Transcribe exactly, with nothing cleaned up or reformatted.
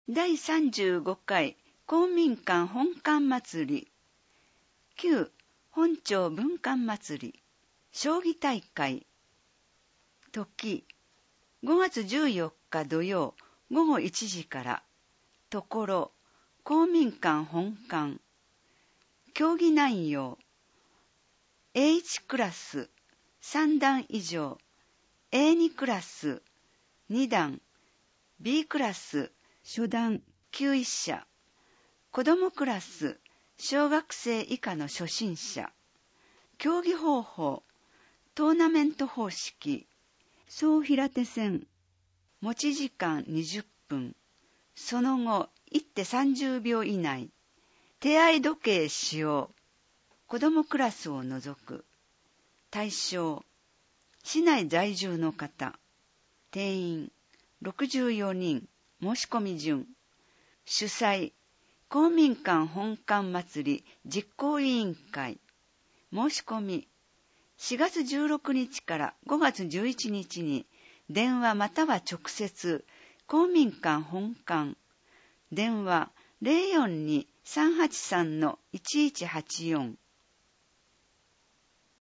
だいさんじゅうごかい公民館本館祭り、きゅう本町文館祭り、将棋大会。時、ごがつじゅうよっか土曜ごごいちじから。ところ、公民館本館。競技内容、エーいち クラスさんだん以上、エーに クラスにだん、B クラス初段きゅういっしゃ、子どもクラス小学生以下の初心者。競技方法、トーナメント方式、総平手戦、持ち時間にじゅっぷん、その後いってさんじゅうびょう以内、手合い時計使用、子どもクラスを除く。対象、市内在住の方、定員ろくじゅうよにん、申し込み順。主催、公民館本館祭り実行委員会。申し込み、しがつじゅうろくにちからごがつじゅういちにちに電話または直接、公民館本館。電話 ゼロよんに さんはちさん いちいちはちよん。